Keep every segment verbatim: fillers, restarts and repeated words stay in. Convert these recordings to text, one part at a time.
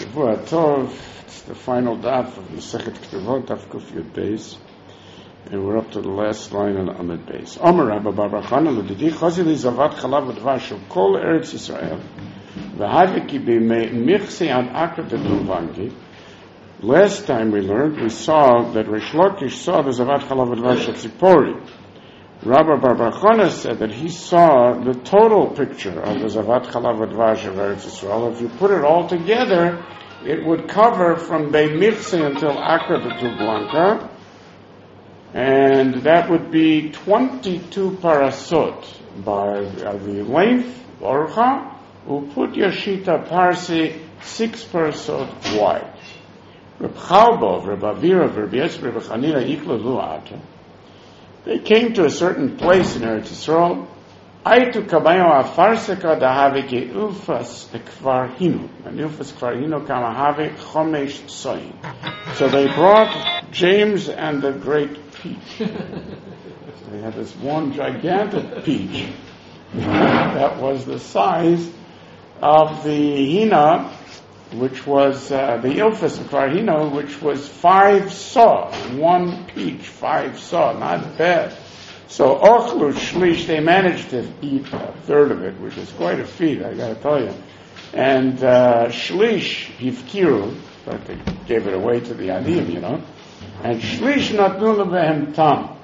Shavua Tov. It's the final daf of Masechet Ketuvot, daf Kuf Yud Beis, and we're up to the last line on Amud Beis. Omer Rabba Bar Bar Chana L'Didi Chazi Li Zavat Chalav V'Dvash Shel Kol Eretz Yisrael V'Haviki B'Michsi Ad Akrat V'Dulvangi. Last time we learned, we saw that Rish Lakish saw the Zavat Chalav V'Dvash Shel Tzipori. Rabba Bar Bar Chana said that he saw the total picture of the Zavat Chalav V'Dvash of Eretz Yisrael. If you put it all together, it would cover from Beit Michsi until Accra to Blanca, and that would be twenty-two parasot by uh, the length, Orcha, Uput Yashita Parsi, six parasot wide. Reb Chalbov, Reb Avira, Reb Yisrael, Reb Chanina, Ikla Lu'ata. They came to a certain place in Eretz Yisrael. Aitu kabayo afarseka dahavike ufas ekvarhinu. And ufas ekvarhinu kamahave chomesh soin. So they brought James and the great peach. So they had this one gigantic peach that was the size of the hina, which was uh, the ilfas ekvarhinu, which was five saw. One peach, five saw. Not bad. So ochlu shlish, they managed to eat a third of it, which is quite a feat, I got to tell you. And uh, shlish hifkiru, but they gave it away to the adim, you know. And shlish natnu lebehem tam.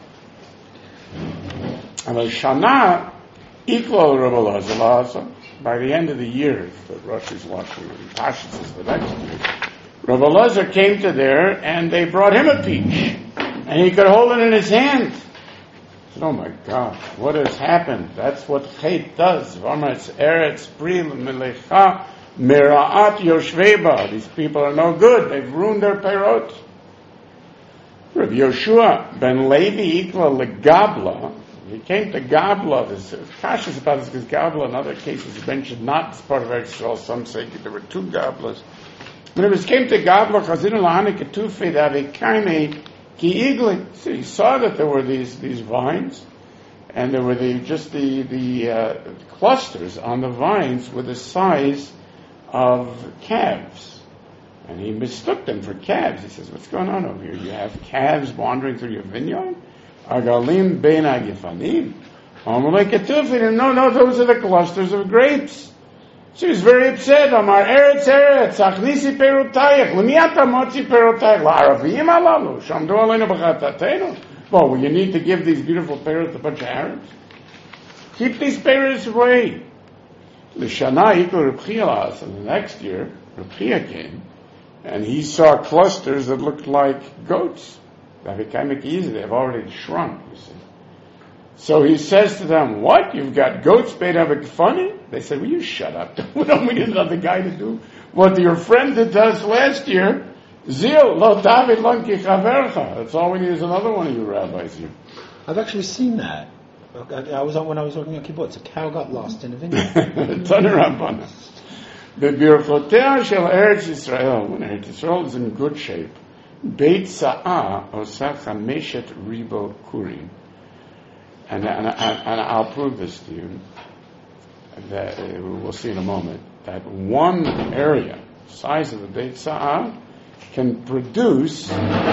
And the shana equal Rabbi Elazar. By the end of the year, the Rosh is watching, and Pashas is the next year. Rabbi Elazar came to there, and they brought him a peach, and he could hold it in his hand. Oh my God, what has happened? That's what Chet does. V'ametz eretz bril melecha meraat yoshveba. These people are no good. They've ruined their perot. Rabbi Yoshua ben Levi ikla legabla. He came to Gabla. There's cautious about this because Gabla, in other cases, is mentioned not as part of Eretz Yisrael. Some say there were two Gablas. When it came to Gabla, chazinu lahani ketufei davikaimei. So he saw that there were these, these vines, and there were the, just the, the uh, clusters on the vines were the size of calves. And he mistook them for calves. He says, what's going on over here? You have calves wandering through your vineyard? Agalim bein agifanim? No, no, those are the clusters of grapes. She was very upset. Amar eretz eretz, achnisi perotayach, lemiata motzi perotayach, la'aravim alalu, shamdu aleinu b'chatatenu. Well, well, you need to give these beautiful parrots to a bunch of Arabs? Keep these parrots away. L'shana ikul Reb Chia, and the next year, Reb Chia came, and he saw clusters that looked like goats. They've already shrunk, you see. So he says to them, what? You've got goats made of a funny? They said, will you shut up? We don't need another guy to do what your friend did to us last year. Zil, lo David lanki chavercha. That's all we need is another one of you rabbis here. I've actually seen that. I was when I was working at kibbutz. A cow got lost in a vineyard. Tanarabana. The birchotea shel Eretz Yisrael, when Eretz Yisrael is in good shape, Beit Sa'ah osach hameshet ribo kurim. And, and, and I'll prove this to you, that uh, we'll see in a moment, that one area, size of the Beit Sa'ah, can produce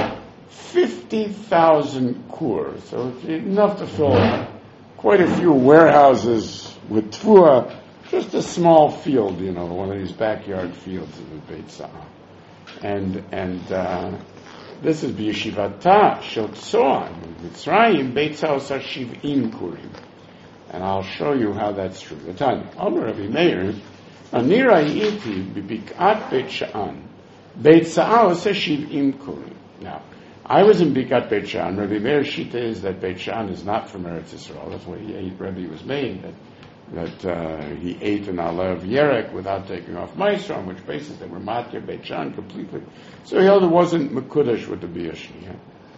fifty thousand kur. So it's enough to fill quite a few warehouses with tfuah, just a small field, you know, one of these backyard fields of the Beit Sa'ah. And, and, uh, this is b'yeshivata shel tzoan Mitzrayim Beit Sa'ah shiv'im kurim, and I'll show you how that's true. The time, Omer Rabbi Meir, Anira iti b'bikat Beit Sha'an Beit Sa'ah shiv'im kurim. Now, I was in Bikat Beit Sha'an. Rabbi Meir's shita is that Beit Sha'an is not from Eretz Yisrael. That's why he ate. Rabbi was made that that uh, he ate an ala of yerek without taking off meiser, on which basis they were matir Beit Sha'an completely. So he held it wasn't mekudesh with the biyashniya.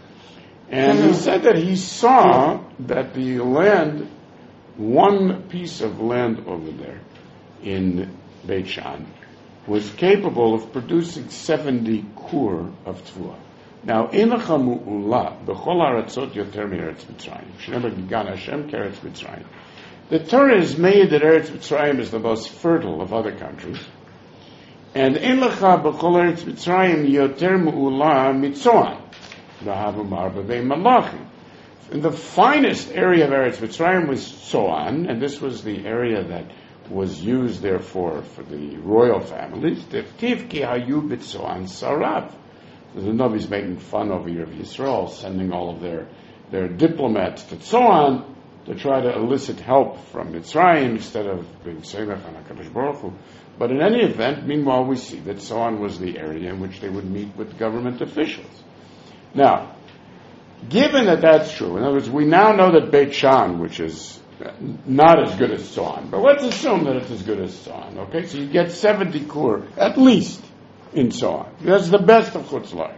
And he said that he saw that the land, one piece of land over there in Beit Sha'an, was capable of producing seventy kur of tfuah. Now, inacha mu'ula b'chol haratzot yoter mi'eretz Mitzrayim. Shneimar gigan Hashem k'eretz Mitzrayim. The Torah is made that Eretz Mitzrayim is the most fertile of other countries, And in lecha b'chol eretz Mitzrayim yoter me'ula mitzoan. V'havu marba ve'malachim. And the finest area of Eretz Mitzrayim was Tzoan, and this was the area that was used, therefore, for the royal families. Tiv ki hayu b'Tzoan sarav. The Navi's making fun over here of Yisrael, sending all of their, their diplomats to Tzoan to try to elicit help from Mitzrayim instead of being Semech on HaKadosh Baruch Hu. But in any event, meanwhile, we see that Tzoan was the area in which they would meet with government officials. Now, given that that's true, in other words, we now know that Beit Shan, which is not as good as Tzoan, but let's assume that it's as good as Tzoan, okay? So you get seventy kur, at least, in Tzoan. That's the best of Chutz La'aretz.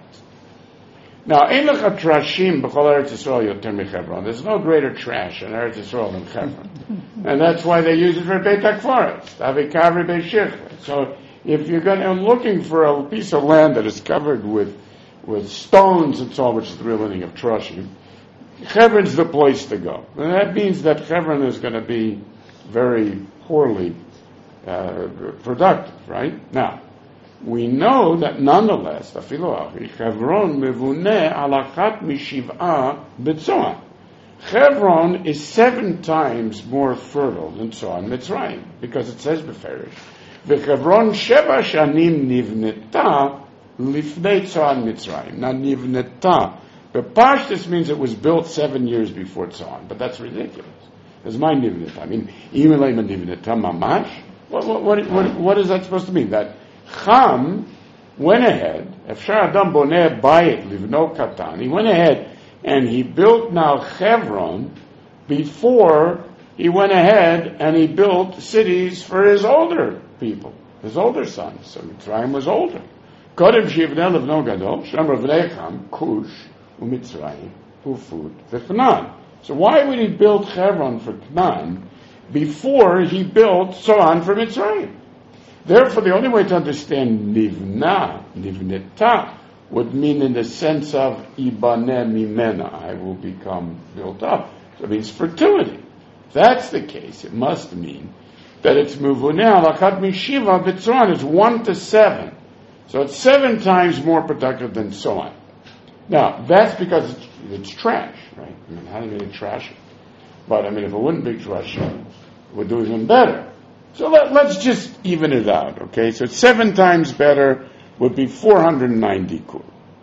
Now, ein lecha trashim b'chol Eretz Yisrael yoter miChevron. There's no greater trash in Eretz Yisrael than Chevron. And that's why they use it for Beit HaKfaros, Avikavri Beit Shechla. So if you're going to, looking for a piece of land that is covered with with stones and so on, which is the real meaning of trashim, Chevron's the place to go. And that means that Chevron is going to be very poorly uh, productive, right? Now, we know that nonetheless, Chevron mevuneh alachat mishiv'ah b'Tzoan. Chevron is seven times more fertile than Tzoan Mitzrayim, because it says beferish, v'Chevron sheva shanim nivneta lifnei Tzoan Mitzrayim. Now nivneta, but Pashtus means it was built seven years before Tzoan, but that's ridiculous. It's my nivneta. I mean, imelay nivneta mamash. What, what, what, what is that supposed to mean? That Cham went ahead, Efshar Adam Boneh Bayit Livno Katan, he went ahead and he built now Chevron before he went ahead and he built cities for his older people, his older sons. So Mitzrayim was older. Kodem Shivneh Livno Gadol, Shem Ravnei Cham, Kush, uMitzrayim, Ufud, V'Knan. So why would he build Chevron for Knan before he built Tzoan for Mitzrayim? Therefore, the only way to understand nivna, nivneta, would mean in the sense of ibaneh mimena, I will become built up. So it means fertility. If that's the case, it must mean that it's muvuneh alakat mishiva b'Tzoan. It's one to seven. So it's seven times more productive than Tzoan. Now, that's because it's, it's trash, right? I mean, how do you mean trash it? But, I mean, if it wouldn't be trash, it would do even better. So let, let's just even it out, okay? So seven times better would be four hundred ninety kur.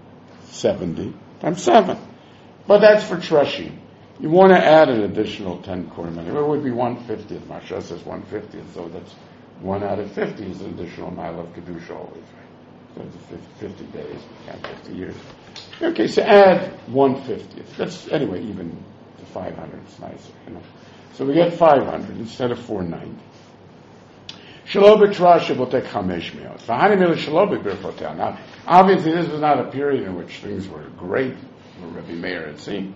seventy times seven. But that's for trashim. You want to add an additional ten kur. It would be one fiftieth. Marsha says one fiftieth, so that's one out of fifty is an additional mile of Kedusha always, right? So it's fifty days, we count fifty years. Okay, so add one fiftieth. That's, anyway, even to five hundred is nicer, you know. So we get five hundred instead of four ninety. Now, obviously, this was not a period in which things were great for Rabbi Meir, it seemed.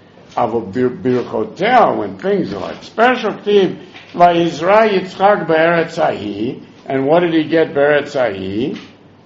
When things are like special, and what did he get Be'eretz Ahi?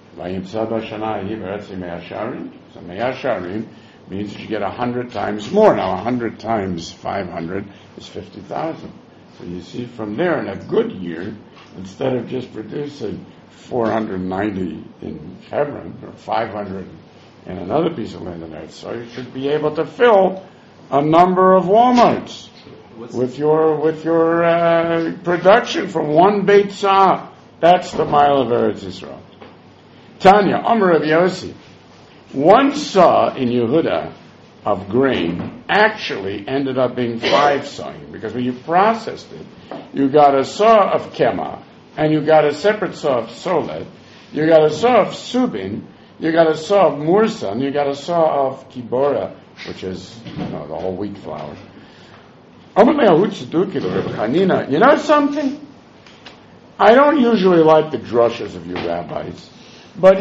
So Me'asharim means you get a hundred times more. Now, a hundred times five hundred is fifty thousand. So you see from there, in a good year, instead of just producing four hundred ninety in Hebron or five hundred in another piece of land on earth, so you should be able to fill a number of Walmarts What's with your with your uh, production from one Beit Sa'ah. That's the mile of Eretz Yisrael. Tanya, Amar of Yossi, one saw in Yehuda of grain actually ended up being five sawing, because when you processed it, you got a saw of kema, and you got a separate saw of solet, you got a saw of subin, you got a saw of mursan, you got a saw of kibora, which is, you know, the whole wheat flour. You know something? I don't usually like the drushes of you rabbis, but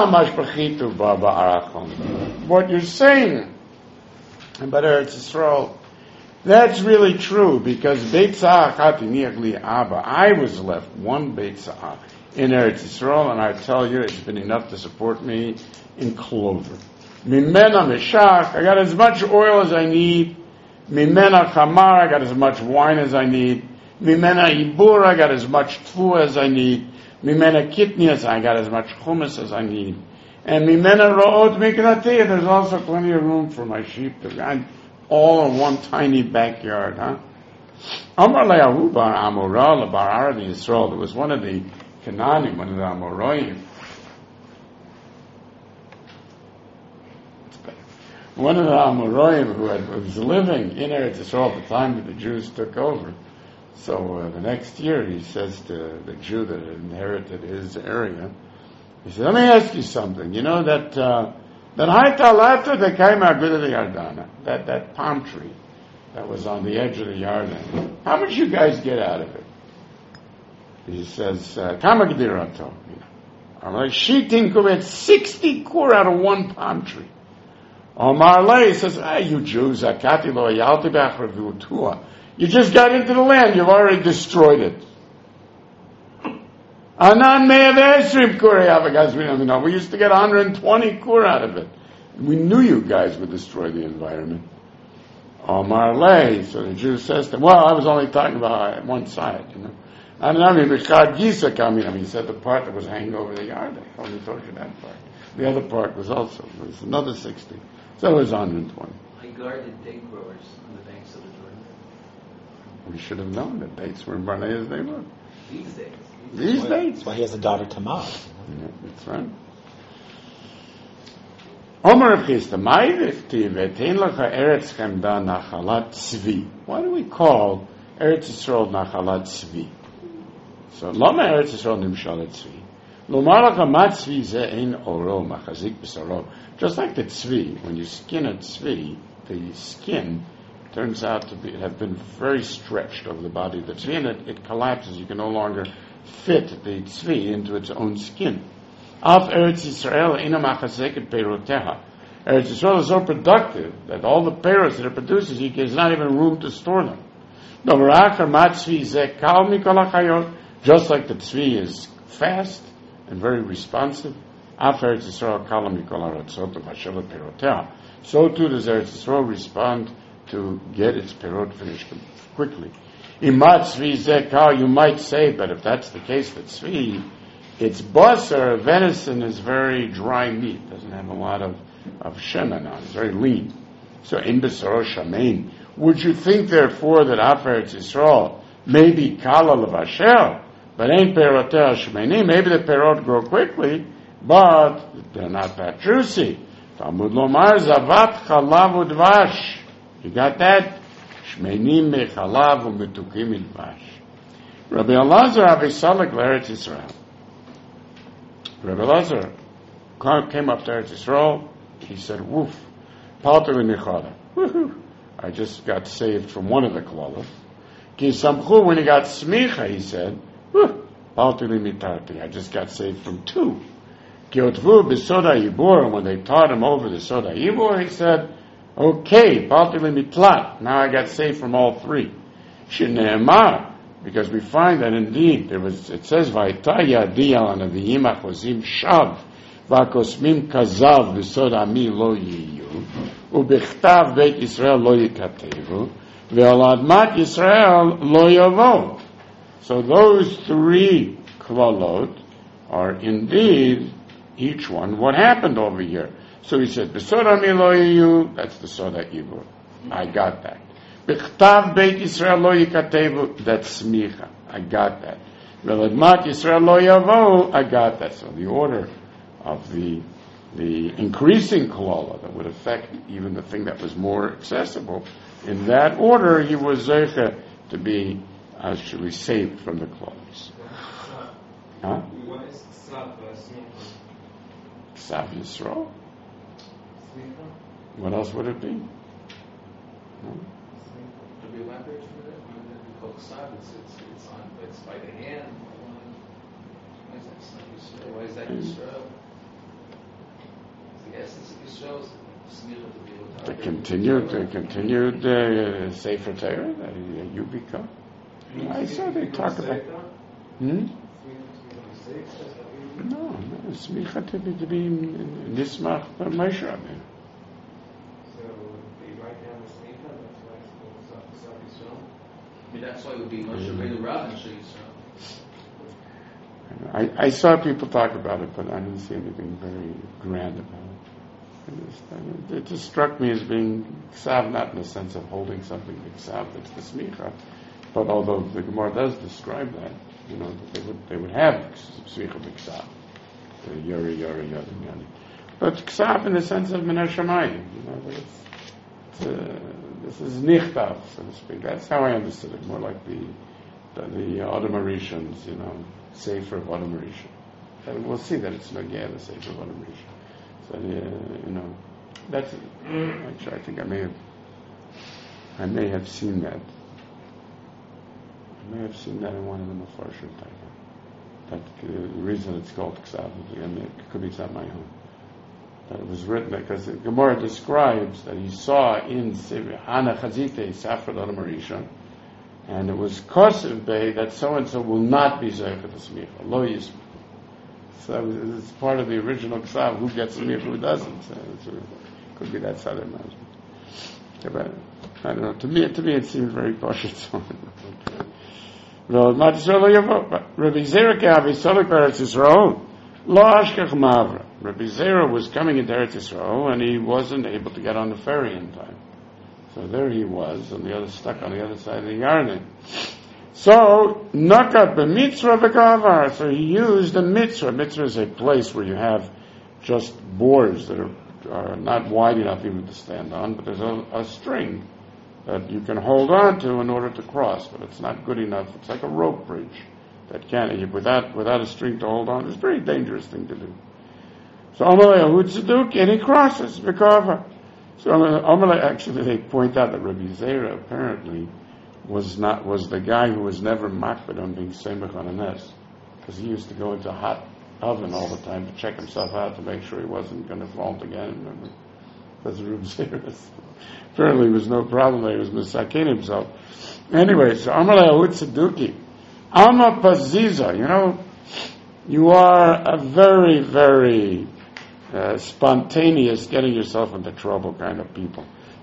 what you're saying about Eretz Yisrael, that's really true, because Beit Sa'ah I was left one Beit Sa'ah in Eretz Yisrael, and I tell you, it's been enough to support me in clover. Mimena Meshach, I got as much oil as I need. Mimena Chamar, I got as much wine as I need. Mimena Ibur, I got as much tfu as I need. Mimena kitnias, I got as much hummus as I need. And mimena ro'ot mikratiyah, there's also plenty of room for my sheep to run all in one tiny backyard, huh? Amar le'ahu bar Amorah bar Arad Yisrael. There was one of the Cananim, one of the Amoraim. One of the Amoraim who, had, who was living in Eretz Yisrael at the time that the Jews took over. So uh, the next year he says to the Jew that had inherited his area, he said, let me ask you something. You know that uh, that Haitalata that came out of the Yardana, that, that palm tree that was on the edge of the Yarden, how much you guys get out of it? He says, Kama Gdirato. I'm like, Shitin Kuvet, sixty kur out of one palm tree. Omar Lay says, ah, you Jews, Akati lo yaltibach revutua. You just got into the land, you've already destroyed it. Anan me'av esrim kur yavagaz. We used to get one hundred twenty kur out of it. We knew you guys would destroy the environment. Omar Lay, so the Jew says to him, well, I was only talking about one side, you know. And I mean, Gisa coming. I mean, he said the part that was hanging over the yard. I only told you that part. The other part was also, it was another sixty. So it was one hundred twenty. I guarded date growers on the banks of the Jordan. We should have known that dates were in Barnea's neighborhood. These days. These That's dates. That's why he has a daughter, Tamar. Yeah, that's right. Omer Chisda, Ma'idifti v'tein lecha Eretz Chemda Nachalat Tzvi. Why do we call Eretz Yisrael Nachalat Tzvi? So, Lama Eretz Yisrael Nimshalat Tzvi. Lomar lecha ma Tzvi ze ein oro machazik b'saro. Just like the Tzvi, when you skin a Tzvi, the skin turns out to be have been very stretched over the body of the Tzvi, and it, it collapses. You can no longer fit the Tzvi into its own skin. Af Eretz Yisrael ina machazeket peiroteha. Eretz Yisrael is so productive that all the peiros that it produces, there's not even room to store them. Just like the tzvi is fast and very responsive, Af Eretz Yisrael kala mikol haratzot v'hashevet peiroteha. So too does Eretz Yisrael respond to get its perot finished quickly. Imat tzvi zeh kal, you might say, but if that's the case, that tzvi, its basar, venison, is very dry meat. Doesn't have a lot of, of shemen on it. It's very lean. So, in besaro shamein. Would you think, therefore, that Af Eretz Yisrael may be kala levashel, but ain't peroteh shemeinim? Maybe the perot grow quickly, but they're not that juicy. Talmud lomar zavat chalav udvash. You got that? Shmeinim mechalav umetukim idvash. Rabbi Elazar Avisalek l'Eretz Yisrael. Rabbi Elazar came up to Eretz Yisrael. He said, woof, palter v'nichada. Woohoo. I just got saved from one of the klalas. Ki samchu, when he got smicha, he said, woof, palter v'mitarti. I just got saved from two. Ki otvu b'soda yibor, and when they taught him over the soda yibor, he said, okay, palter v'mitlat. Now I got saved from all three. Shneemar, because we find that indeed there was. It says Vaytaya Diyal Anaviyim Achozim Shav Vakosmim Kazav V'Sod Ami Lo Yiyu Ubichtav Beit Yisrael Lo Yikatevu Ve'Al Admat Yisrael Lo Yavo. So those three klalot are indeed each one what happened over here. So he said V'Sod Ami Lo Yiyu. That's the Soda Ibur. I got that. B'chtav Beit Yisrael Lo Yikatevu, that's smicha. I got that. Ve'ladmat Yisrael Lo Yavo, I got that. So the order of the the increasing klala that would affect even the thing that was more accessible, in that order he was zeicha to be actually saved from the klalas. Huh? Ksav Yisrael? What else would it be? Hmm? We elaborate for that? When we call Ksav, it's, it's, it's, on, it's by the hand. Why is that Yisrael? Why is that Yisrael? The essence of Yisrael is smicha to be able to... The continued, the continued uh, Sefer Torah that you become. I saw they talk about... Hmm? No, no, smicha to be, to be nismach Moshe Rabbeinu. I mean, that's why it would be Moshe Rabbeinu Rav and Shul Yisrael. I, I saw people talk about it, but I didn't see anything very grand about it. It just, it just struck me as being ksav, not in the sense of holding something ksav that's the smicha, but although the Gemara does describe that, you know, that they would they would have smicha b'ksav, yori yori yori yori, but ksav in the sense of min hashamayim, you know, that it's, it's uh, this is nichtav, so to speak. That's how I understood it, more like the the, the Adam Harishon's, you know, Sefer of Adam Harishon. And we'll see that it's Nagaya, the Sefer of Adam Harishon. So, uh, you know, that's, actually, I think I may have, I may have seen that. I may have seen that in one of the Mefarshim type. That uh, the reason it's called Ksav, I mean, it could be Ksav Mayhum. That it was written because the Gemara describes that he saw in Hana Chazite, Sefer of Adam Harishon, and it was Kosev Bey that so-and-so will not be Zeichet Smicha, Lo Yismicha. So it's part of the original Ksav, who gets Smicha, who doesn't. So it could be that southern management. Okay, but I don't know, to me, to me it seems very cautious. Rabbi Zera Ke'avi Solik Eretz Yisrael, Lo Ashkech Mavra. Rabbi Zera was coming into Eretz Yisrael, and he wasn't able to get on the ferry in time. So there he was, on the other, stuck on the other side of the Yarden. So, nakat b'mitzvah v'kavar. So he used a mitzvah. Mitzvah is a place where you have just boards that are, are not wide enough even to stand on, but there's a, a string that you can hold on to in order to cross, but it's not good enough. It's like a rope bridge that can't, without, without a string to hold on. It's a very dangerous thing to do. So, Amalei Ahud Tzeduk, and he crosses v'kavar. So Amalei, actually, they point out that Rabbi Zera apparently was not was the guy who was never makbid on being semech on a nes, because he used to go into a hot oven all the time to check himself out to make sure he wasn't going to fault again. Remember, because Rabbi Zera apparently there was no problem there. He was misakin himself. Anyway, so Amalei Ahud Tzeduki, Alma Paziza. You know, you are a very, very Uh, spontaneous, getting yourself into trouble kind of people.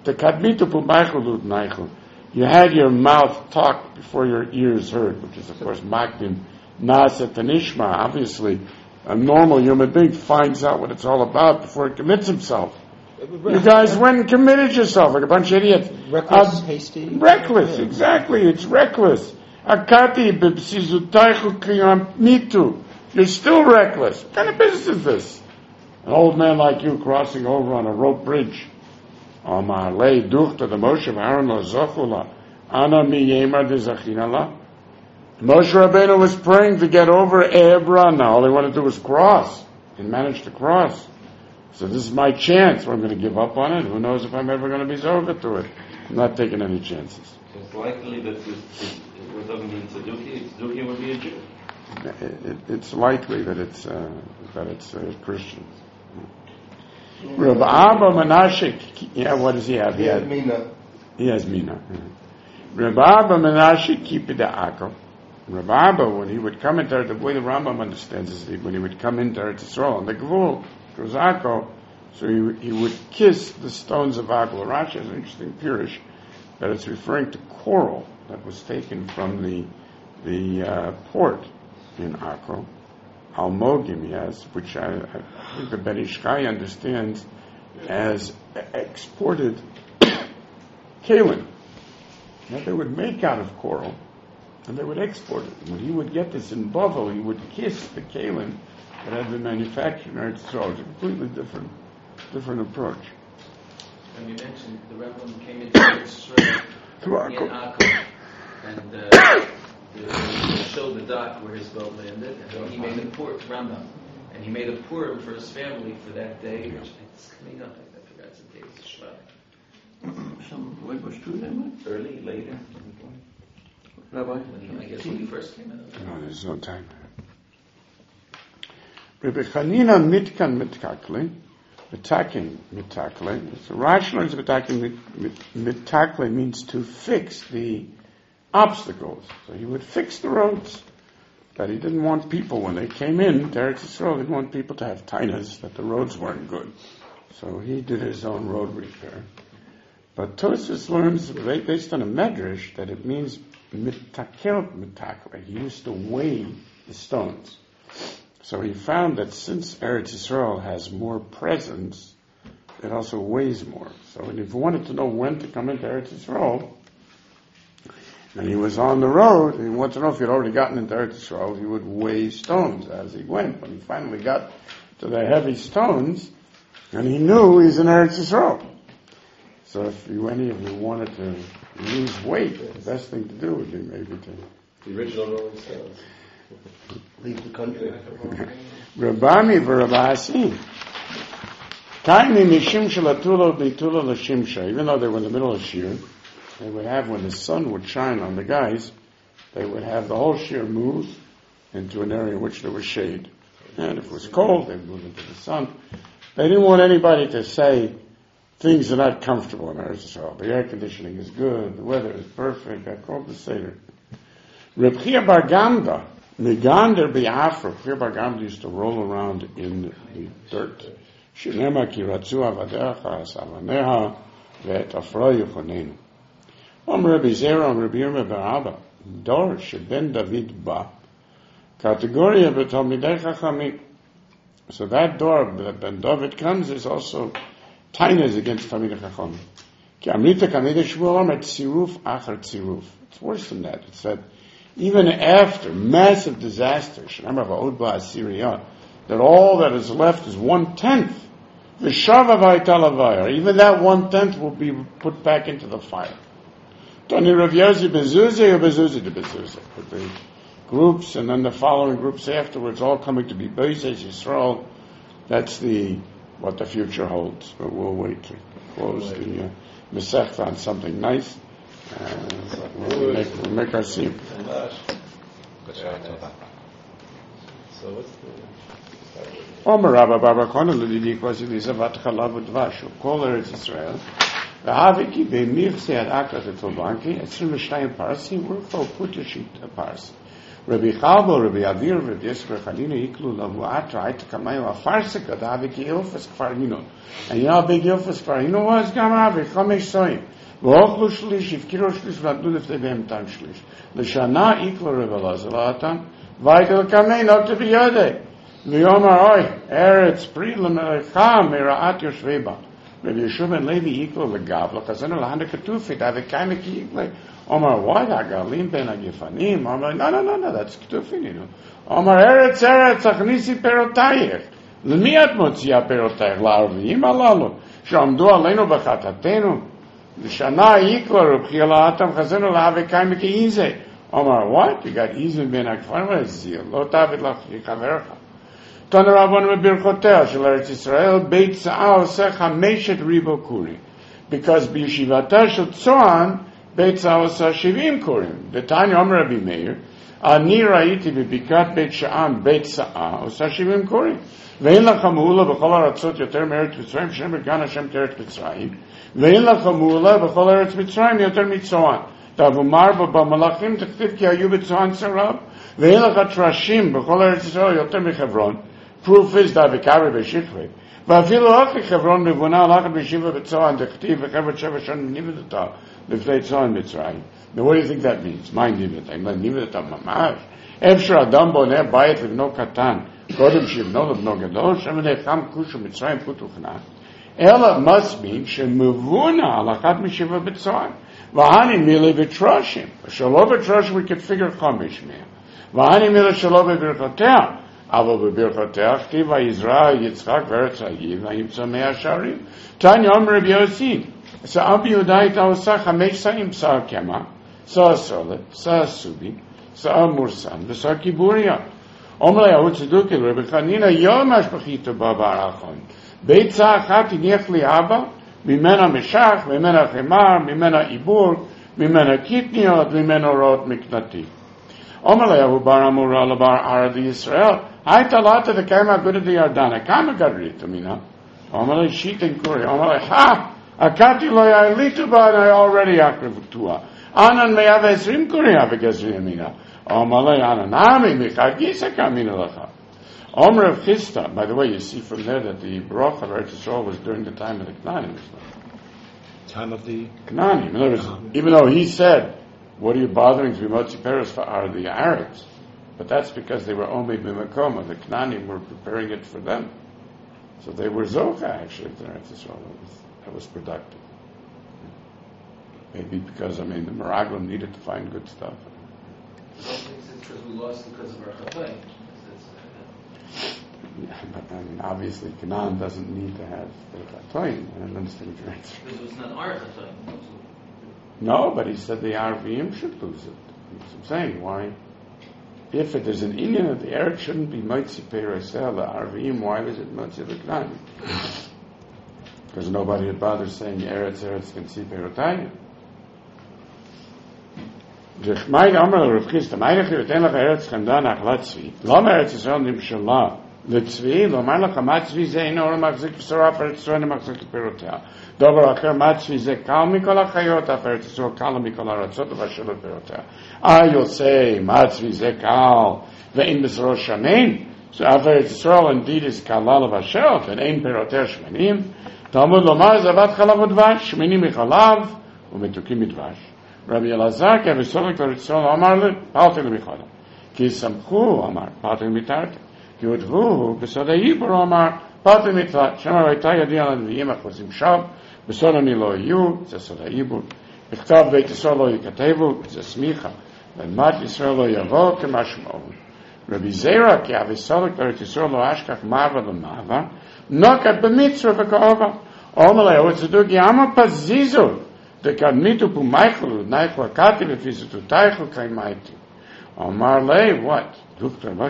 You had your mouth talk before your ears heard, which is of course makdim nasa tanishma. Obviously, a normal human being finds out what it's all about before he commits himself. You guys went and committed yourself like a bunch of idiots. Reckless, uh, hasty. Reckless, exactly. It's reckless. Akati b'psizutaychu kiyam mitu. You're still reckless. What kind of business is this? An old man like you crossing over on a rope bridge. Amar lei duchta the Moshe Aaron lo zochula ana mi yemar de zachinala. Moshe Rabbeinu was praying to get over Ebron. Now all he wanted to do was cross, and managed to cross. So this is my chance. Well, I'm going to give up on it. Who knows if I'm ever going to be over to it? I'm not taking any chances. So it's likely that this, this, it doesn't mean Tzeduki. Tzeduki would be a Jew. It, it, it's likely that it's uh, that it's uh, Christian. Rav Abba Menashe, yeah, what does he have? He has Mina. He has Mina. Rav Abba Menashe Kipida Akko. Rav Abba, when he would come into the way the Rambam understands is when he would come into Eretz Yisrael and the Gvul, it was Akko, so he, he would kiss the stones of Akko. Rashi has an interesting pirush that it's referring to coral that was taken from the the uh, port in Akko. Almogim, yes, which I, I think the Ben Ish Chai understands as exported kalim that they would make out of coral, and they would export it. When he would get this in Bavel, he would kiss the kalim that had been manufactured in Eretz Yisrael. It's a completely different, different approach. And you mentioned the Rebbe came into Israel in Akko, and uh, They showed the dock where his boat landed, and then he made a port, Rambam, and he made a purim for his family for that day, which is coming up. I forgot the date. It's Shvat. Some what was true then? Early, later, Rabbi. I guess when he first came in. No, there's no time. Rabbi Chanina mitkan mitakle, mitakin mitakle. So rationalized mitakin mitakle means to fix the obstacles. So he would fix the roads. That he didn't want people, when they came in to Eretz Yisrael, he didn't want people to have tainas, that the roads weren't good. So he did his own road repair. But Tosfos learns, based on a medrash, that it means mitakel mitakle. He used to weigh the stones. So he found that since Eretz Yisrael has more presence, it also weighs more. So if he wanted to know when to come into Eretz Yisrael, and he was on the road, and he wanted to know if he had already gotten into Eretz Yisrael, he would weigh stones as he went. When he finally got to the heavy stones, and he knew he's in Eretz Yisrael. So if you, any of you wanted to lose weight, the best thing to do would be maybe to... The original Rolling Stones. Leave the country. Rabami v'Rabasi. Kaini mishim shalatulo b'tulo l'shimsha. Even though they were in the middle of Shir, they would have, when the sun would shine on the guys, they would have the whole Shir move into an area in which there was shade. And if it was cold, they'd move into the sun. They didn't want anybody to say things are not comfortable in Eretz Yisrael. The air conditioning is good, the weather is perfect. I called the Seder. Reb Chia Bar Gamda, Megander Biafra. Reb Chia Bar Gamda used to roll around in the dirt. Shinema ki ratzu avadecha asavaneha ve'et afro yuchonenu. Om Rabbi Zera, Om Rabbi Yirmeh bar Abba, Dor sheben David ba, Categoria b'talmidei chachamim. So that door that Ben David comes is also tainas against Talmidei Chachamim. Ki amrita kamidei Shmuel Omer tziruf achar tziruf. It's worse than that. It said even after massive disaster, Shnamar va'od ba'Assyria, that all that is left is one tenth. V'shava v'aytalavayar. Even that one tenth will be put back into the fire. Tani Rav Yosi bezuzi or bezuzi de bezuzi. But the groups and then the following groups afterwards all coming to be Beis Yisrael. That's the what the future holds. But we'll wait to close the uh, Masechta on something nice. Uh, we'll, make, we'll make our scene. So what's the... Omer Rabba Baba Kona Ludidi Kwasi Lisa Vatchalav Udvashu Kol Eretz Yisrael V'haviki Be'mirse Ad Akat Etolbanki twenty-two Parsi Urfo Putishit Parsi Rabbi Chalbo, Rabbi Avir, Rabbi Yisrael Chalina Iklu Lavuatra Aita Kamayo Afarsika Daviki Ilfas Kfarino. And you know how big Ilfas Kfarino was? Gamavi Chamesh Soim V'ochlu Shlish Ifkiro Shlish V'adlu Lefte Behem Tan Shlish L'shana Iklu Rabbi Lazalatan V'aitel Kamei Not to be Yodei V'yomar Oy Eretz Pri L'Melecha Mera'at Yoshveba Rabbi Yeshua Ben Levi Iklu L'Gavla Chazenu L'Handa Ketufit Avikaim Ki Iklu Omar, what? Agalim ben Agifanim. Omar, no, no, no, no, that's Ketufin, you know. Omar, Eretz, Eretz, Achnisi perotayech. L'miat motzia perotayech, la'arviyim alalu. Sh'amdu aleinu b'chatatenu. L'shana yikla, Rubchia la'atam chazenu la'avekay meki'izeh. Omar, what? You got Izin ben Agfanim, Zil. Lo tavid lach yichavercha. Ton Rabban mebirchotea, shel Eretz Yisrael, Beit Sa'ah oseh chameshet ribo kuri. Because b'yeshivata shel Tzoan, Beit Sa'ah oseh shivim kurim. The Tanya Omer Rabbi Meir, Ani ra'iti b'bikat Beit Sha'an, Beit Sa'ah oseh shivim kurim. Ve'in lach ha'mu'ula b'chol ha'ratzot yoter me'eretz Mitzrayim, shem began Hashem teretz Mitzrayim. Ve'in lach ha'mu'ula b'chol ha'eretz Mitzrayim yoter Mitzoan. Tavumar b'malachim t'chtiv ki hayu b'Tzoan sarab. Ve'in lach ha'trashim b'chol ha'eretz Yisrael yoter mi'Chevron. Proof is that v'kari v'shitve. V'afilu ha'chi Chevron mivuna alachat v'shiva b'Tzoan t'chtiv v'chevron sheva shon nivedata l'fnei Tzoan Mitzrayim. Now what do you think that means? My nivedata. Nivedata mamash. Efshar adam boneh bayit l'bno katan. Kodem shivno l'bno gadol. Shemenei cham kushu Mitzrayim putu chna. Ela must mean shemivuna alachat v'shiva b'Tzoan. V'hani mili v'troshim. Shalo v'troshim we could figure chomish me'em. V'hani mili shalo v'birchotea. Avo v'birchotea chtiv v'yizra Yitzchak v'eretz hayiv v'yimtza mea sharim. Tanya Omer Rabbi Yossi. So Abi Yudai ta'osah chamesh sa'im sa'ar kema, sa'ar solet, sa'ar subi, sa'ar mursan, v'sa'ar kiburia. Omer Yahud Tzedukil, Rabbi Chanina, yom hashpachito ba'bar achon. Beit sa'ar chat iniech li haba, mimena meshach, mimena chemar, mimena ibur, mimena kitniot, mimena rot miknati. Omer Yahud bar Amura labar Arad Yisrael, hay talata the kema good of the Yardana, kama gadrita mina. Omer shit and kuri, Omer ha! Akati lo ya'ilitu ba, and I already akriv tua. Anan me'av esrim kuri avegezri yamina. Omalei ananami michagisa kamina lacha. Omer of Chista, by the way, you see from there that the Baruch of Eretz Yisrael was during the time of the Knaanim. Time of the Knaanim. In other words, even though he said, what are you bothering to be Motzi Peres for are the Arabs? But that's because they were only b'makom, and the Knanim were preparing it for them. So they were zocha actually to Eretz Yisrael. That was, that was productive. Maybe because, I mean, the Meraglim needed to find good stuff. I don't think it's because we lost because of our chatayim. Yeah, but I mean, obviously, Canaan doesn't need to have the Chatoim. I don't understand your answer. Because it's not our chatayim. No, but he said the Arvim should lose it. That's what I'm saying. Why? If it is an Indian that the Eretz shouldn't be Motzi Peirasel, the Arvim, why was it Motzi L'Knanim? Because nobody had bothered saying Eretz, Eretz can see Peirotayim. Meine Amr Rav Chisda, meine Chirten lach Eretz Chandan Achlat Tzvi. Lo Eretz Yisrael Nimshala. לצבי, לומר לך, מה צבי זה אינו אור מחזיק בשורה, אף ארץ ישראל מחזיק לפירותיה. דבר אחר, מה צבי זה קל מכל החיות, אף ארץ ישראל קל מכל הארצות, ובשל לפירותיה. I will say, מה צבי זה קל, ואין בשורו שמן, so אף ארץ ישראל indeed is קלה לבשל, ואין פירותיה שמנים. תלמוד לומר, זה בת חלב ודבש, שמנים מחלב, ומתוקים מדבש. רבי אלעזר, כי אביסולק לארץ ישראל, אמר לי, פעלתי למחלב. כי סמכו, אמר, פעלתי למתרתי. כי הודבו בסוד העיבור, אמר, פעלתי מתלת, שמר הייתה ידי על הנביאים החוזים שם, בסוד אני לא יהיו, זה סוד העיבור. בכתב בית ישראל לא יכתבו, זה סמיכה, ולמד ישראל לא יבוא כמשמעו. רבי זירא, כי אביסולק לארץ ישראל לא אשכח מעבה למעבה, נוקת במצווה וכאובה. אומר לה, וצדוק יאמר פזיזו, דקדמיתו פומייכלו, נייכלו הקאתי ופיזיתו תייכלו קיימייתי. Omar lei, what? I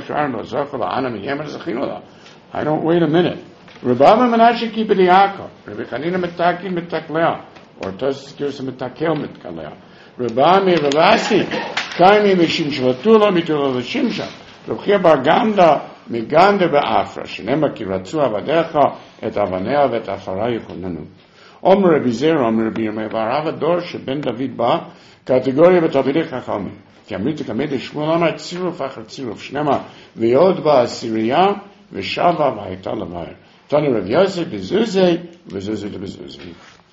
don't wait a minute. Rabbi Menashe keep it Yaakov. Rabbi Chanina metakin metaklea. Or Tosis gives him metakel metkalea. Rabbi Meravasi, Kaimi mishim shvatula mitula l'shimsha. Rabbi Bar Ganda miganda be'afra. Shenema ki ratzu avadecha et avanea vet afara yichonanu. Omer Rabbi Zera, Omer Rabbi Yirmei Bar Avador sheben David ba kategoria v'tavidei chachamim. כי אמרית כמד שמואל אמר צירוף אחר צירוף שנמה ויוד בה עשירייה ושבה והייתה לבאר תנו רב יוסף בזוזי ובזוזי לבזוזי